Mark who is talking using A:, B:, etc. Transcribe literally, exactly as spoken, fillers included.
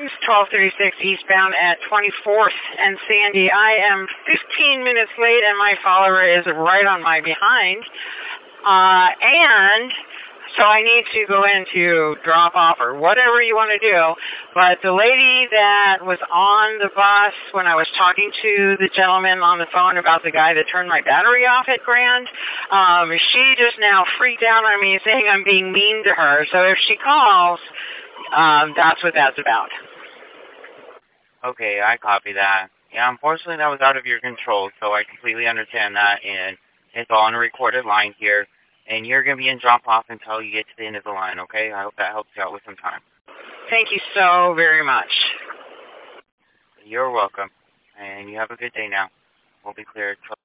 A: twelve thirty-six eastbound at twenty-fourth and Sandy. I am fifteen minutes late and my follower is right on my behind. Uh, and so I need to go in to drop off or whatever you want to do. But the lady that was on the bus when I was talking to the gentleman on the phone about the guy that turned my battery off at Grand, um, she just now freaked out on me saying I'm being mean to her. So if she calls, um, that's what that's about.
B: Okay, I copy that. Yeah, unfortunately that was out of your control, so I completely understand that, and it's all on a recorded line here. And you're going to be in drop-off until you get to the end of the line, okay? I hope that helps you out with some time.
A: Thank you so very much.
B: You're welcome. And you have a good day now. We'll be cleared.